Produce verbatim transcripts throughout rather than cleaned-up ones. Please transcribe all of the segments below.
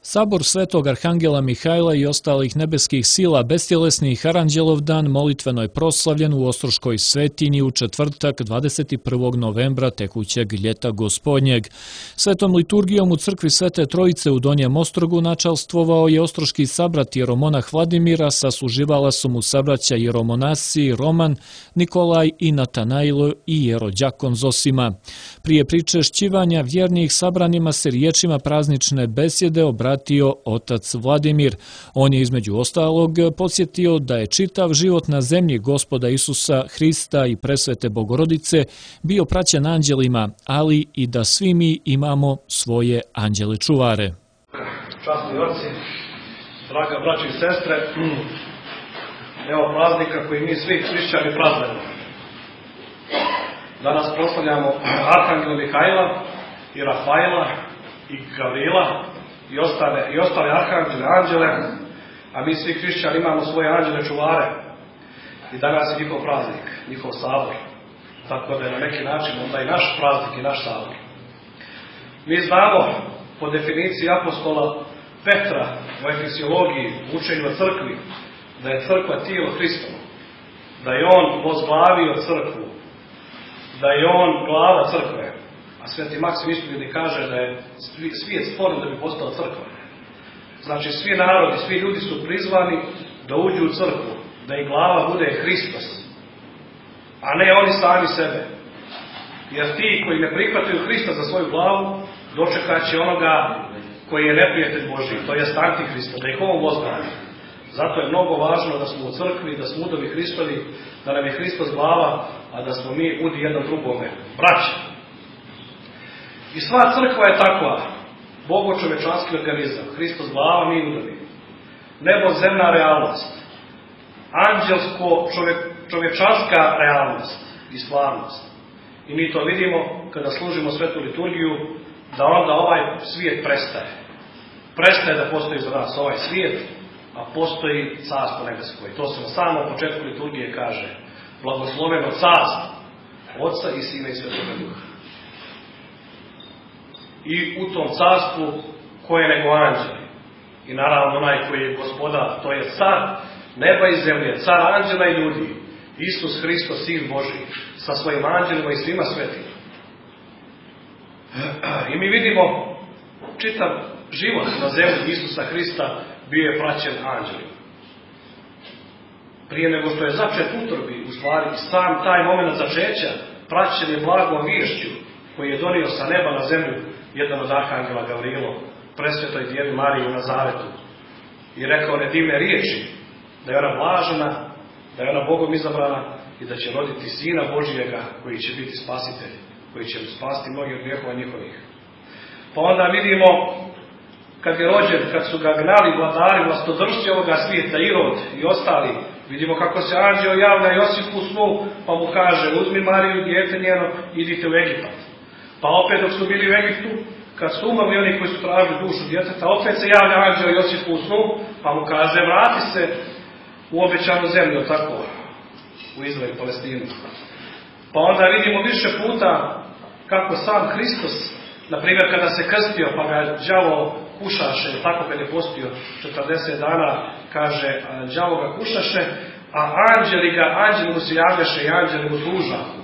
Sabor Svetog Arhangela Mihajla i ostalih nebeskih sila bestjelesnih aranđelov dan molitveno je proslavljen u Ostroškoj svetinji u četvrtak dvadeset prvog novembra tekućeg ljeta gospodnjeg. Svetom liturgijom u crkvi Svete Trojice u Donjem Ostrogu načalstvovao je ostroški sabrat jeromonah Vladimira, sasluživala su mu sabraća jeromonasi Roman, Nikolaj i Natanajlo i jerođakon Zosima. Prije pričešćivanja vjernih sabranima se riječima praznične besjede obratio otac Vladimir. On je između ostalog podsjetio da je čitav život na zemlji Gospoda Isusa Hrista i presvete Bogorodice bio praćen anđelima, ali i da svi mi imamo svoje anđele čuvare. Časni oci, draga braći i sestre, evo praznika koji mi svi hrišćani praznujemo. Danas proslavljamo Arhangela Mihajla i Rafaela i Gavrila i ostale, i ostale arhangele, anđele, a mi svi hrišćani imamo svoje anđele čuvare. I danas je njihov praznik, njihov sabor. Tako da je na neki način onda i naš praznik i naš sabor. Mi znamo po definiciji apostola Petra u efesiologiji, učenju o crkvi, da je crkva tijelo Hristovo, da je on vozglavio crkvu, da je on glava crkve. A sveti Maksim Ispovjednik kaže da je svijet stvoren da bi postao crkva. Znači svi narodi, svi ljudi su prizvani da uđu u crkvu, da im glava bude Hristos, a ne oni sami sebe. Jer ti koji ne prihvataju Hrista za svoju glavu, dočekat će onoga koji je neprijatelj Božji, to jest Antihrista, da ih on vozglavi. Zato je mnogo važno da smo u crkvi, da smo udovi Hristovi, da nam je Hristos glava, a da smo mi udi jednom drugome, braća. I sva crkva je takva, bogo-čovečanski organizam, Hristos glava, mi udovi. Nebo-zemna realnost, anđelsko-čovečanska realnost i stvarnost. I mi to vidimo kada služimo svetu liturgiju, da onda ovaj svijet prestaje. Prestaje da postoji za nas ovaj svijet, a postoji carstvo nebesko. I to se na samom početku liturgije kaže: blagosloveno carstvo Otca i Sina i Svetoga Duha. I u tom carstvu ko je nego anđeli. I naravno onaj koji je gospodar, to je car neba i zemlje, car anđela i ljudi, Isus Hristos, Sin Božji, sa svojim anđelima i svima svetima. I mi vidimo čitav život na zemlji Isusa Hrista bio je praćen anđelima. Prije nego što je začet utrobi, u stvari sam taj moment začeća praćen je blagom viješću koji je donio sa neba na zemlju jedan od arhangela Gavrilo, presvetoj Djevi Mariji u Nazaretu, i rekao one divne riječi, da je ona blažena, da je ona Bogom izabrana i da će roditi Sina Božijega koji će biti spasitelj, koji će spasti mnogi od grijehova njihovih. Pa onda vidimo, kad je rođen, kad su ga gnali vladari, vlastodršci ovoga svijeta, Irod i ostali, vidimo kako se anđeo javlja Josipu u snu, pa mu kaže: uzmi Mariju, dijete njeno, idite u Egipat. Pa opet dok su bili u Egiptu, kad su umrli oni koji su tražili dušu djeteta, opet se javlja anđeo Josipu u snu, pa mu kaže: vrati se u obećanu zemlju, tako, u Izrael, Palestinu. Pa onda vidimo više puta kako sam Hristos, na primjer kada se krstio, pa ga đavo kušaše, tako kad je postio četrdeset dana, kaže, đavo ga kušaše, a anđeli ga, anđeli mu se javljaše i anđeli mu služahu.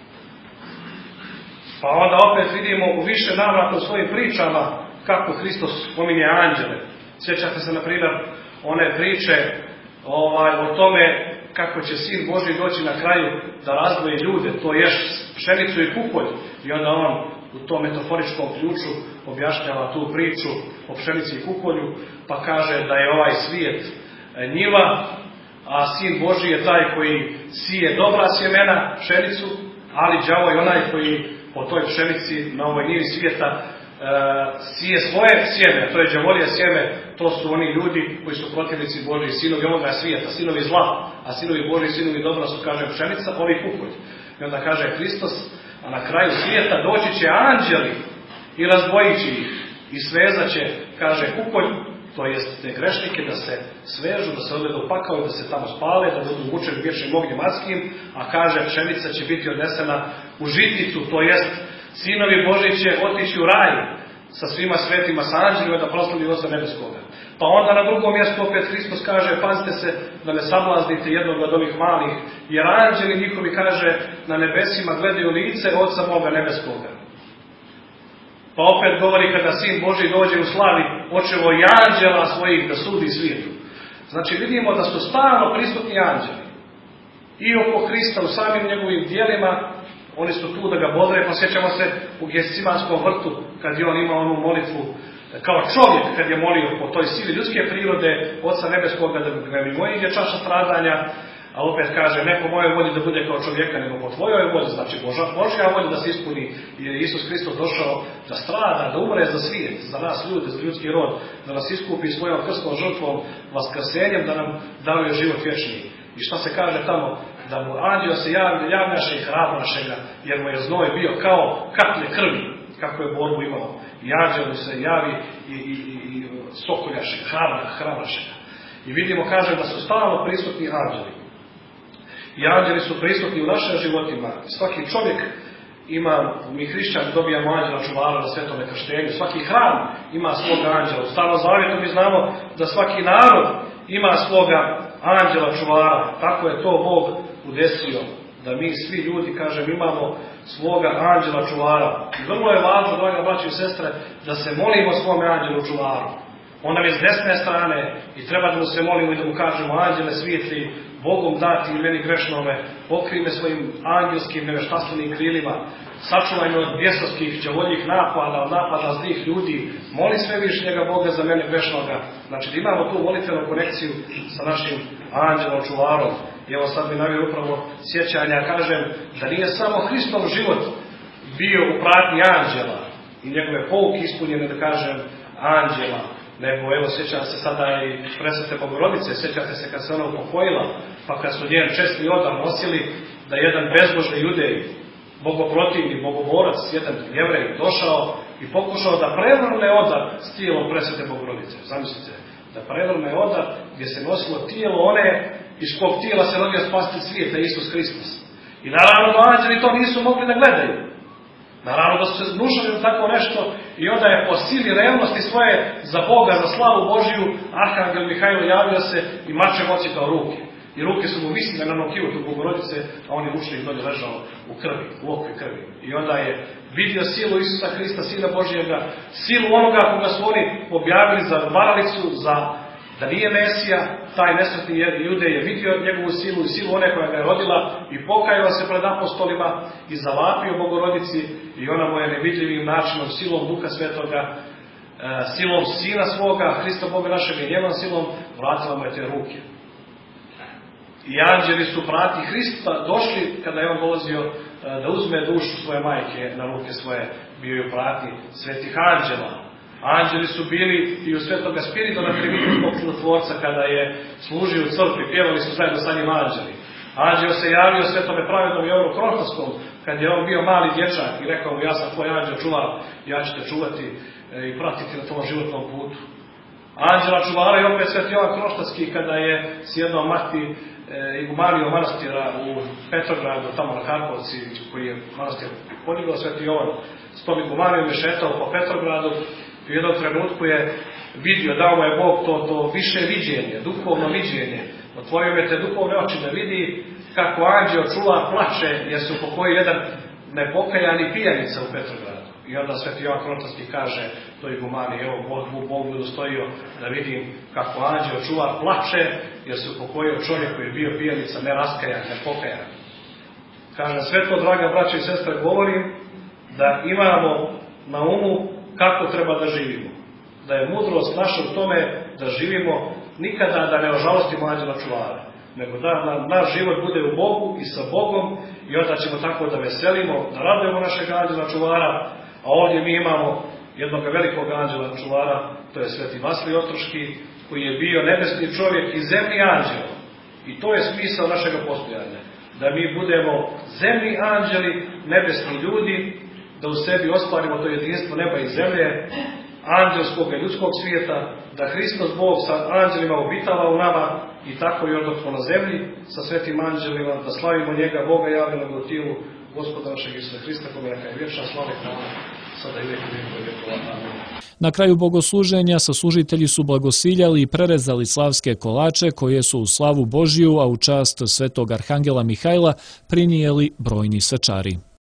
Pa onda opet vidimo u više navrata u svojim pričama kako Hristos spominje anđele. Sjećate se, na primjer, one priče ovaj, o tome kako će Sin Božji doći na kraju da razdvoji ljude, to je pšenicu i kukolj. I onda on u tom metaforičkom ključu objašnjava tu priču o pšenici i kukolju, pa kaže da je ovaj svijet njiva, a Sin Božji je taj koji sije dobra sjemena, pšenicu, ali đavo je onaj koji po toj pšenici na ovoj njivi svijeta e, sije svoje sjeme, to je đavolije sjeme, to su oni ljudi koji su protivnici Božji, sinovi ovoga svijeta, sinovi zla, a sinovi Božji, sinovi dobra su, kaže, pšenica, ovi kukolj. I onda kaže Hristos, a na kraju svijeta doći će anđeli i razdvojit će ih i svezat će, kaže, kukolj, to jest te grešnike, da se svežu, da se odvedu u pakao, da se tamo spale, da budu mučeni vječnim ognjem adskim, a kaže, pšenica će biti odnesena u žitnicu, to jest sinovi Božji će otići u raj, sa svima svetima, sa anđelima, da proslavi Oca nebeskoga. Pa onda na drugom mjestu opet Hristos kaže, pazite se da ne sablaznite jednog od ovih malih, jer anđeli njihovi, kaže, na nebesima gledaju lice Oca moga nebeskoga. Pa opet govori kada Sin Božji dođe u slavi očevo i anđela svojih da sudi svijetu. Znači vidimo da su stalno prisutni anđeli. I oko Hrista u samim njegovim dijelima, oni su tu da ga bodre. Posjećamo se u Getsemanskom vrtu kad je on imao onu molitvu kao čovjek kad je molio po toj sili ljudske prirode Oca nebeskoga da ga mi moji ide čaša stradanja, a opet kaže ne po mojoj volji da bude kao čovjeka nego po tvojoj volji, znači Božja, Božja volja da se ispuni, jer je Isus Hristos došao da strada, da umre za svijet, za nas ljude, za ljudski rod, da nas iskupi svojom krstnom žrtvom, vaskrsenjem, da nam daruje život vječni. I šta se kaže tamo? Da mu anđeo se javi, javljaše i hrabrašega, jer mu je znoj bio kao kaplje krvi, kako je borbu imao. I anđeo mu se javi i, i, i, i sokoljaše, hrabrašega. I vidimo, kaže, da su stalno prisutni anđeli. I anđeli su prisutni u našim životima. Svaki čovjek ima, mi hrišćani dobijamo anđela čuvara na svetome krštenju. Svaki hram ima svoga anđela. U Starom zavjetu mi znamo da svaki narod ima svoga anđela čuvara. Tako je to Bog udesio. Da mi svi ljudi, kažem, imamo svoga anđela čuvara. I vrlo je važno, draga braći i sestre, da se molimo svome anđelu čuvaru. On nam je s desne strane i treba da mu se molimo i da mu kažemo anđele svijetli, Bogom dati i meni grešnome, pokri me svojim angelskim neveštastvenim krilima, sačuvaj me od bjesovskih đavoljih napada, od napada zlih ljudi, moli svevišnjega Boga za mene grešnoga. Znači da imamo tu molitvenu konekciju sa našim anđelom čuvarom. I evo sad mi navio upravo sjećanja, kažem da nije samo Hristov život bio u pratnji anđela i njegove pouke ispunjene, da kažem, anđela, nego evo sjećam se sada i presvete Bogorodice, sjećate se kad se ona upokojila, pa kad su njen česni odar nosili, da jedan bezbožni judej, bogoprotivni, bogoborac, jedan jevrej došao i pokušao da prevrne odar s tijelom presvete Bogorodice. Zamislite, da prevrne odar gdje se nosilo tijelo one iz kog tijela se rodio spasitelj svijeta, Isus Hristos. I naravno da anđeli to nisu mogli da gledaju. Naravno da su se znušali tako nešto i onda je po sili revnosti svoje za Boga, za slavu Božiju, Arhangel Mihajlo javio se i mačem ocitao ruke. I ruke su mu visile na nokivu tu Bogorodice, a on je ušli i dolje ležao u krvi, u okvi krvi. I onda je vidio silu Isusa Hrista, Sina Božijega, silu onoga koga su oni objavili za varalicu, za da nije Mesija. Taj nesretni Judej je vidio njegovu silu i silu one koja ga je rodila i pokajao se pred apostolima i zavapio Bogorodici i ona mu je nevidljivim načinom, silom Duha Svetoga, silom Sina svoga, Hrista Boga našeg i njegovom silom, vratila mu je te ruke. I anđeli su prati Hrista došli kada je on dolazio da uzme dušu svoje majke na ruke svoje, bio je prati svetih anđela. Anđeli su bili i u Svetoga Spiridona Trinitetskog čudotvorca kada je služio u crkvi, pjevali su zajedno sa njim anđeli. Anđeo se javio Svetome pravednom Jovanu Kroštarskom kad je on bio mali dječak i rekao mu ja sam tvoj anđeo čuvar, ja ću te čuvati i pratiti na tom životnom putu. Anđela čuvara je opet Sveti Jovan Kroštarski kada je s jednom mati igumanijom manastira u Petrogradu, tamo na Karpovci, koji je manastir podigao Sveti Jovan, s tom igumanijom je šetao po Petrogradu. U jednom trenutku je vidio, dao mu je Bog to, to više viđenje, duhovno viđenje. Otvorio je te duhovne oči da vidi kako anđeo čuvar plače jer se upokojio jedan nepokajani pijanica u Petrogradu. I onda Sveti Jovan Kroštarski kaže to igumani, evo Bog, Bog mu dostojio da vidim kako anđeo čuvar plače jer se upokojio čovjek koji je bio pijanica, ne raskajan, ne pokajan. Kaže, sve to, draga braća i sestre, govorim da imamo na umu kako treba da živimo. Da je mudrost naša u tome da živimo nikada da ne ožalostimo anđela čuvara, nego da nam naš život bude u Bogu i sa Bogom i onda ćemo tako da veselimo, da radujemo našeg anđela čuvara, a ovdje mi imamo jednog velikog anđela čuvara, to je Sveti Vasilij Ostroški, koji je bio nebesni čovjek i zemlji anđel. I to je smisao našega postojanja. Da mi budemo zemlji anđeli, nebesni ljudi, da u sebi ostvarimo to jedinstvo neba i zemlje, anđelskog i ljudskog svijeta, da Hristos Bog sa anđelima obitava u nama i tako i odnosno na zemlji sa svetim anđelima, da slavimo njega, Boga javljenog u tijelu Gospoda našeg Isusa Hrista, kome neka je vječna slava i hvala. sada i vijek vijekova vjekova. Amen. Na kraju bogosluženja saslužitelji su blagosiljali i prerezali slavske kolače koje su u slavu Božiju, a u čast svetog arhangela Mihajla prinijeli brojni sačari.